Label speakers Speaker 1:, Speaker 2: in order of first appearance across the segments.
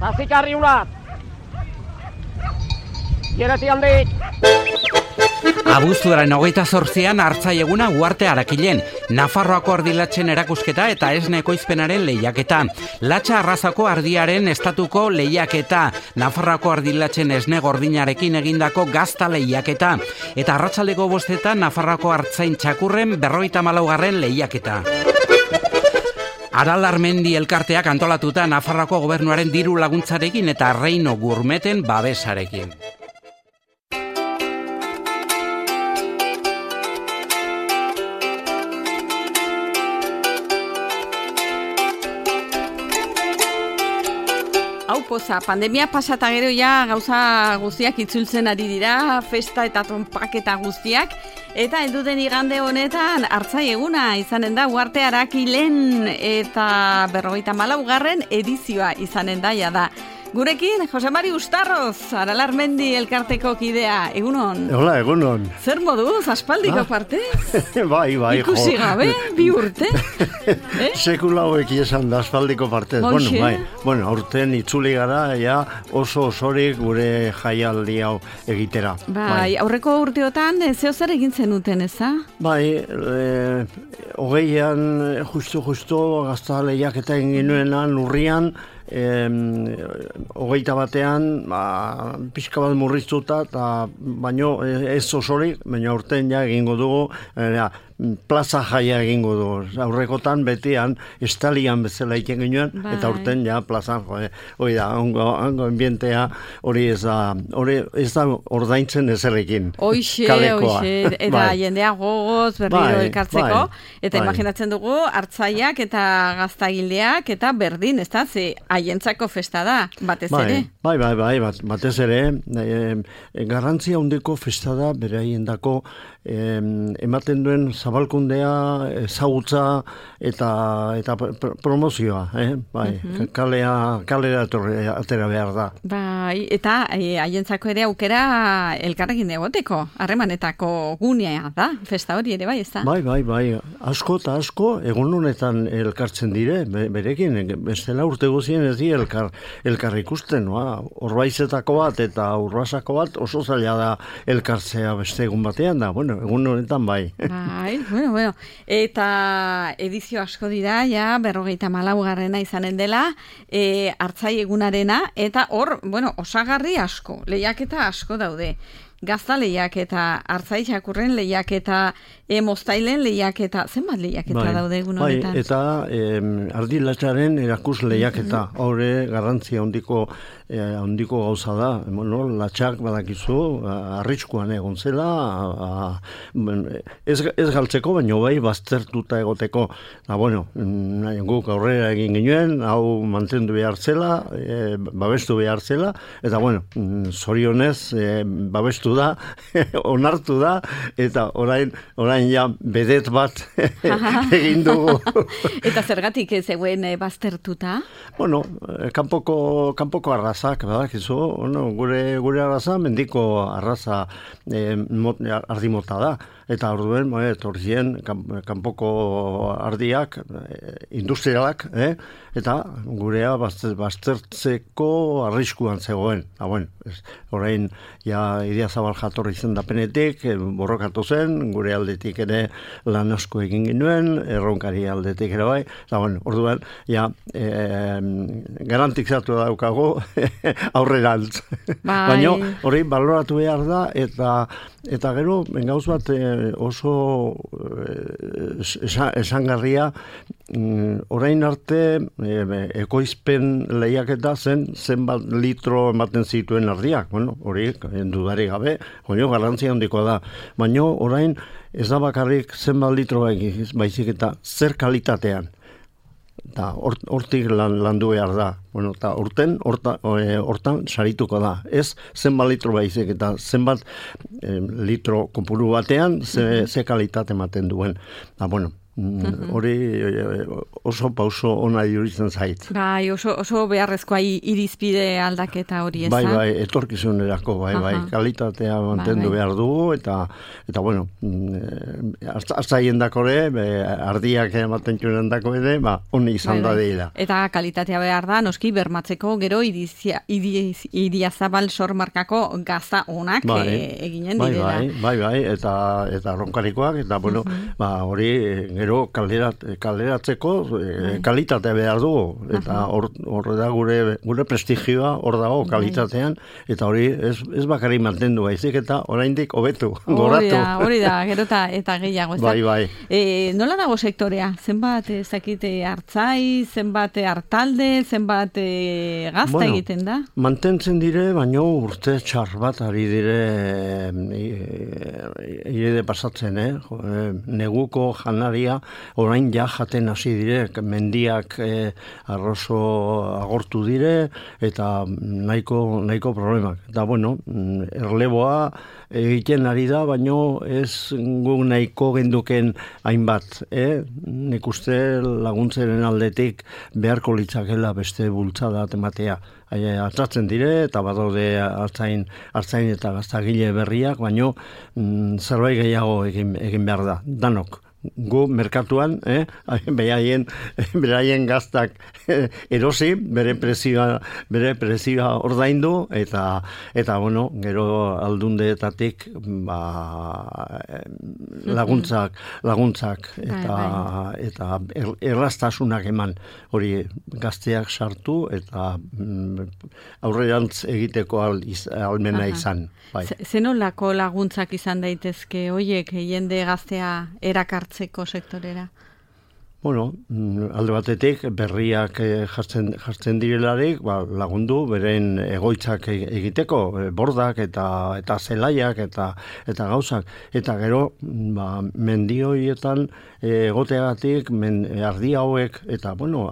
Speaker 1: Zazikarri unat. Gereti handik.
Speaker 2: Abuztuaren 28an Artzai eguna Uharte Arakilen, Nafarroako ardilatzen erakusketa eta esne ekoizpenaren lehiaketa. Latxa arrazako ardiaren estatuko lehiaketa, Nafarroako ardilatzen esne gordinarekin egindako gazta lehiaketa. Eta arratsaldeko 5 Nafarroako Artzain txakurren 54. lehiaketa. Aral Armendi elkarteak antolatuta Nafarroako gobernuaren diru laguntzarekin eta Reino Gurmeten babesarekin.
Speaker 3: Poza, pandemia pasata gero ja gauza guztiak itzultzen ari dira, festa eta tonpaketa guztiak, eta helduden igande honetan Artzai eguna izanen da Uharte Arakilen eta 54. edizioa izanen da jada. Gurekin, Jose Mari Ustarroz, Aral Armendi elkarteko kidea, egunon?
Speaker 4: Hola, egunon.
Speaker 3: Zer moduz, aspaldiko partez?
Speaker 4: Bai,
Speaker 3: Ikusi gabe, 2 urte?
Speaker 4: Sekula hauek esan da aspaldiko partez. Bueno, aurten itzuli gara, ja oso osorik gure jaialdi hau egitera.
Speaker 3: Bai, aurreko urteotan, zeo zer egin zenuten, eza?
Speaker 4: Bai, 20an, justu, gazta lehiaketa egin genuenan, urrian, 21an, pixka bat murriztuta, baino ez osorik, baina urten ja egingo dugu, plaza jaia egingo dugu. Aurrekotan betian, estalian bezala iken ginoen, eta urten ja plazan, hori da, ongo ambientea, hori ez da ordaintzen ezerekin.
Speaker 3: Hoxe, eta jendea gogoz berriro elkartzeko, eta imaginatzen dugu, Artzaiak eta gaztagildeak, eta berdin, ez da, ze haientzako festa da, batez ere. Bai,
Speaker 4: batez ere, garrantzia handiko festa da, bere haiendako, ematen duen zabalkundea, ezagutza eta promozioa, bai, kalera atera behar da.
Speaker 3: Bai, eta haientzako ere aukera elkarrekin egoteko, harremanetako gunea da, festa hori ere, bai, ez da?
Speaker 4: Bai, asko eta asko egun honetan elkartzen dire, berekin, bestela urte guzien ez di elkar ikusten, Orbaizetako bat eta Urbasako bat oso zaila da elkartzea beste egun batean da, egun honetan bai.
Speaker 3: Bai, bueno. Eta edizio asko dira, ja, 54. izanen dela, Artzai egunarena, eta hor, osagarri asko, lehiaketa asko daude. Gazta lehiaketa, Artzai txakurren lehiaketa, moztailen lehiaketa, zenbat lehiaketa daude egun honetan?
Speaker 4: Bai, eta ardilatzaren erakus lehiaketa, haure garrantzia handiko gauza da, latxak badakizu, arriskuan egon zela, ez galtzeko, baina bai baztertuta egoteko. Guk aurrera egin ginoen, hau mantendu behar zela, babestu behar zela, eta zorionez babestu da, onartu da, eta orain ja bedet bat egin dugu.
Speaker 3: Eta zergatik ez eguen baztertuta?
Speaker 4: Kanpoko arrazak, badakizu, gure arraza, mendiko arraza ardimota da. Eta orduen, torzien, kanpoko ardiak, industrialak, eta gurea baztertzeko arriskuan zegoen. Orain, Idia Zabal jatorri izendapenetik, borrokatu zen, gure aldetik ere lan asko egin genuen, erronkari aldetik ere bai, eta orduan, garantizatu daukago aurrerantz. Baina, hori baloratu behar da, eta gero, gauz bat oso esangarria, orain arte ekoizpen lehiaketa zenbat litro ematen zituen ardiak, hori dudari gabe, garrantzia handikoa da, baina orain ez da bakarrik zenbat litro baizik eta zer kalitatean. Eta hortik landu behar da. Eta hortan sarituko da. Ez zenbat litro baizik eta zenbat litro kopuru batean ze kalitate ematen duen. Hori oso pauso ona iruditzen zait.
Speaker 3: Bai, oso beharrezkoa irizpide aldaketa hori, ez da?
Speaker 4: Bai, etorkizunerako, bai, kalitatea mantendu behar dugu, eta bueno, hartzaien dakore, ardiak ematen txuren dako ere, honi izan da deila.
Speaker 3: Eta kalitatea behar da, noski, bermatzeko gero Idiazabal sormarkako gaza onak eginen direla.
Speaker 4: Bai, eta ronkarikoak, eta bueno, hori gero kalderatzeko kalitatea behar dugu, eta hor da gure prestigioa hor dago kalitatean, eta hori ez bakarrik mantendu baizik, eta oraindik hobetu, goratu.
Speaker 3: Hori da, gero eta gehiago, ez da?
Speaker 4: Bai.
Speaker 3: Nola dago sektorea? Zenbat zakite hartzai, zenbat hartalde, zenbat gazta egiten da?
Speaker 4: Mantentzen dire, baino urte txar bat ari dire irede pasatzen, neguko janaria orain jaten hasi dire, mendiak arrozo agortu dire, eta nahiko problemak. Eta bueno, erleboa egiten ari da, baino ez gu nahiko genduken hainbat. Nik uste laguntzaren aldetik beharko litzakela beste bultzada ematea. Atzatzen dire, eta badaude hartzain eta gaztagile berriak, baino zerbait gehiago egin behar da, danok. Gu merkatuan, beraien gaztak erosi, bere prezioa ordaindu, eta bueno, gero aldundeetatik laguntzak eta erraztasunak eman, hori gazteak sartu eta aurrerantz egiteko almena izan.
Speaker 3: Zenolako laguntzak izan daitezke hoiek jende gaztea erakartzeko sektorera?
Speaker 4: Bueno, alde batetik berriak jartzen direlarik, lagundu beren egoitzak egiteko, bordak eta zelaiak eta gauzak. Eta gero, mendioietan egoteagatik ardi hauek, eta bueno,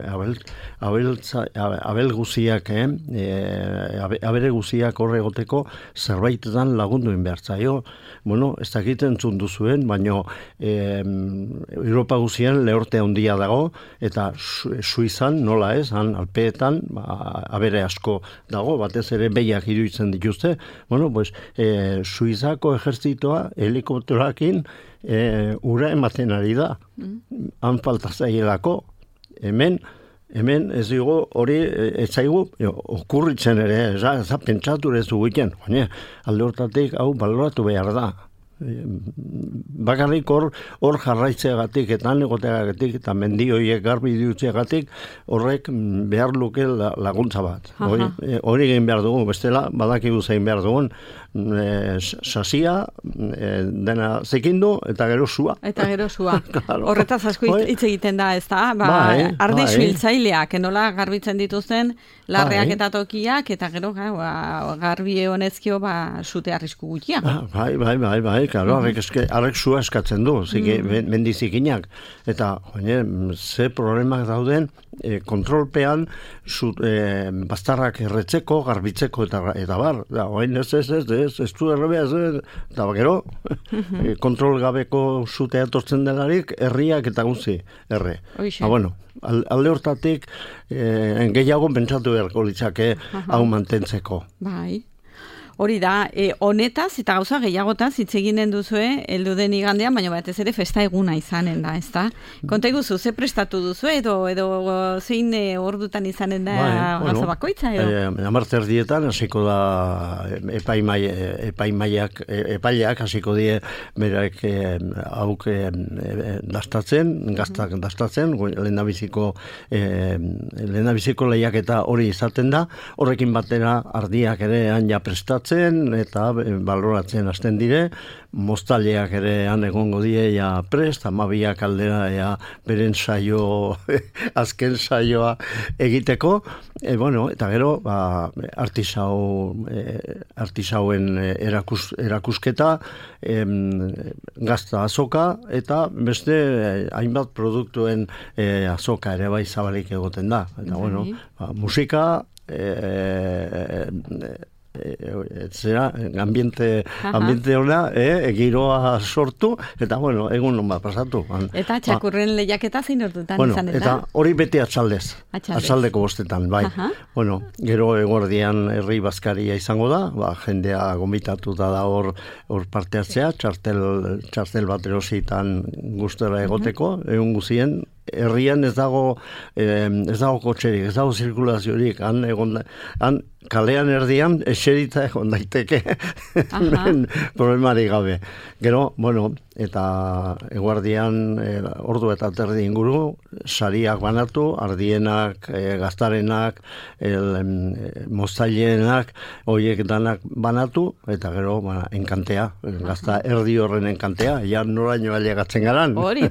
Speaker 4: abel guziak, abere guziak horre egoteko zerbaitetan lagunduen behartzaio. Bueno, ez dakiten zundu zuen, baino Europa guzien lehorte handia dago, eta Suizan, nola ez, alpeetan, abere asko dago, batez ere behiak iruditzen dituzte. Bueno, pues, Suizako ejertzitoa helikopterakin ura ematen ari da. Han falta zaielako. Hemen ez dugu hori ez zaigu okurritzen ere, ez pentsatu ez dugu iten. Alde hortatik hau baloratu behar da. Bakarrik hor jarraitzeagatik eta negoteagatik eta mendioiek garbi diutzeagatik horrek behar luke laguntza bat. Hori egin behar dugu, bestela badakigu zein behar dugun, sasia, dena zekindu eta gero sua.
Speaker 3: Horretaz asko hitz egiten da, ez da? Ardi suhiltzaileak, nola garbitzen dituzten larreak eta tokiak, eta gero garbi honezkio sute arrisku gutxia.
Speaker 4: Bai, claro, arrek sua eskatzen du, mendizikinak. Eta, ze problemak dauden, kontrolpean bastarrak erretzeko, garbitzeko eta bar. Ez du errebea, eta gero, kontrol gabeko zutea tortzen delarik, herriak eta guzi, erre. Bueno, alde hortatik, gehiago pentsatu beharko litzake hau mantentzeko.
Speaker 3: Bai. Hori da, honetaz eta gauza gehiagotaz hitz eginen duzue, heldu den igandean, baina batez ere festa eguna izanen da, ez da? Konta iguzu, ze prestatu duzu edo zein ordutan izanen da gauza bakoitza edo?
Speaker 4: 10:00 hasiko da epaileak hasiko die berak hauk gaztak dastatzen, lehendabiziko lehiaketa hori izaten da, horrekin batera ardiak ere ja prestatzen, eta baloratzen hasten dire, moztaileak ere han egongo die prest, 12 aldera beren saio, azken saioa egiteko, eta gero artisauen erakusketa, gazta azoka, eta beste hainbat produktuen azoka ere bai zabalik egoten da. Eta musika, zera, ambiente ona, giroa sortu, eta, bueno, egun non pasatu.
Speaker 3: Eta txakurren lehiaketa zein ordutan izan da?
Speaker 4: Eta hori beti atxaldez, atxaldeko bostetan, bai. Bueno, gero eguerdian herri bazkaria izango da, jendea gomitatuta da hor parte hartzea, txartel bat erositan gustera egoteko, egun guzien, herrian ez dago kotxerik, ez dago zirkulaziorik, han kalean erdian eserita egon daiteke problemari gabe. Gero, bueno, eta eguardian ordu eta terdi inguru, sariak banatu, ardienak, gaztarenak, moztailenak, horiek danak banatu, eta gero, enkantea, gazta erdi horren enkantea, ja noraino ailegatzen garan.
Speaker 3: Hori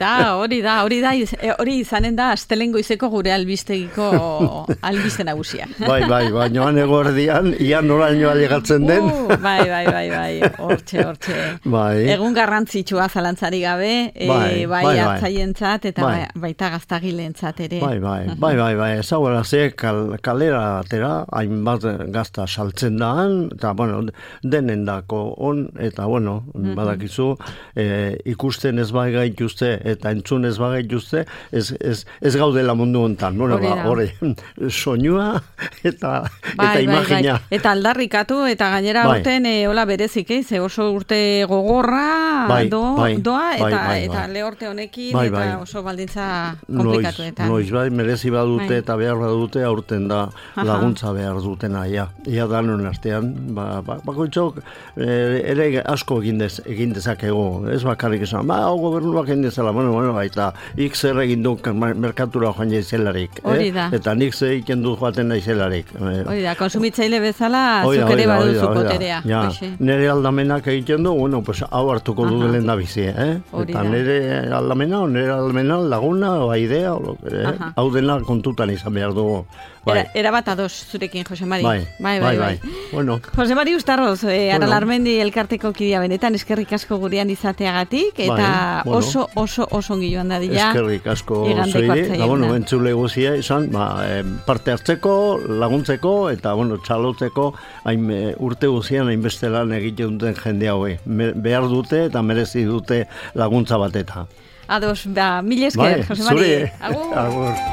Speaker 3: da, izanen da, astelen goizeko gure albistegiko albiste nagusia.
Speaker 4: Bai, baina eguardian, ia noraino ailegatzen den.
Speaker 3: Bai, hortxe. Egun garrantzitsua zalantzari gabe, bai atzaientzat eta baita gaztagilentzat ere.
Speaker 4: Bai, ezagora ze kalera atera, hainbat gazta saltzen daan, eta, bueno, denendako on, eta, bueno, badakizu, ikusten ez bagaituzte, eta entzun ez bagaituzte, ez gaudela mundu hontan, hori, soinua, eta imagina.
Speaker 3: Eta aldarrikatu, eta gainera urten, hola berezik, oso urte gogorra, doa, eta lehorte honekin, eta oso baldintza komplikatuetan.
Speaker 4: Noiz merezi badute eta behar badute, aurten da laguntza behar dutena, ia danon artean, bakoitzok ere asko egin dezakegu, ez bakarrik esan, gobernuak egin dezala, bueno, eta ik zer egin du merkatura joan jaizelarik, eta nik zer egin du joaten naizelarik.
Speaker 3: Hori da, konsumitzaile bezala, zuk ere baduzu poterea.
Speaker 4: Nere aldamenak egiten du, bueno, pues hau hartuko du delen da bizi, eta nere aldamena laguna, o idea, hau dena kontutan izan behar dugu.
Speaker 3: Era bat ados zurekin, Jose Mari.
Speaker 4: Bai. Bueno.
Speaker 3: Jose Mari Uztarroz, Aralarmendi elkarteko kidea benetan, eskerrik asko gurean izateagatik, eta oso ongi joan dadila.
Speaker 4: Eskerrik asko zuiri, eta bueno, entzule guzia izan, parte hartzeko, laguntzeko, eta bueno, txalotzeko, urte guzian hainbeste lan egiten duten jende haue. Behar dute eta merezi dute laguntza bateta.
Speaker 3: Ados, mil esker, Jose Mari.
Speaker 4: Agur.